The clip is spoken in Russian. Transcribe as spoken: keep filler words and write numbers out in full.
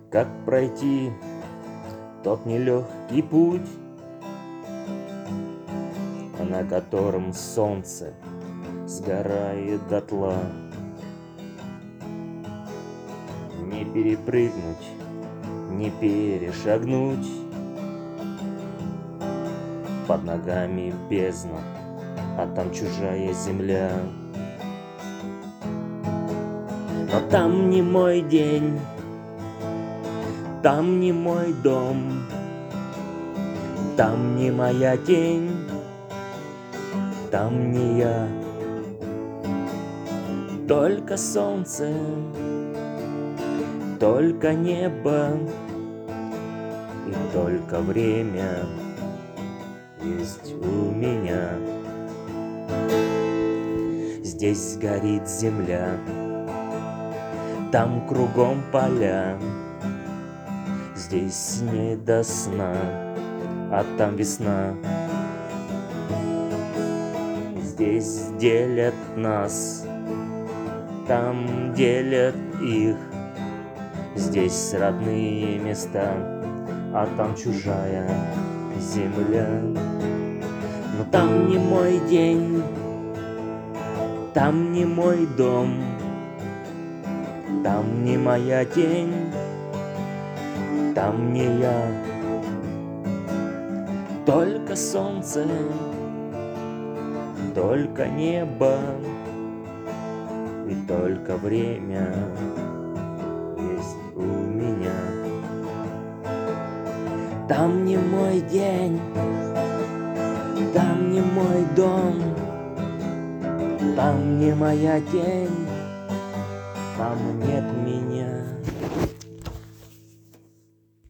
Как пройти тот нелегкий путь, на котором солнце сгорает дотла? Не перепрыгнуть, не перешагнуть, под ногами бездна, а там чужая земля. Но там не мой день, там не мой дом, там не моя тень, там не я. Только солнце, только небо и только время есть у меня. Здесь горит земля, там кругом поля, здесь не до сна, а там весна. Здесь делят нас, там делят их, здесь родные места, а там чужая земля. Но там не мой день, там не мой дом, там не моя тень, там не я. Только солнце, только небо и только время есть у меня. Там не мой день, там не мой дом, там не моя тень, там нет меня.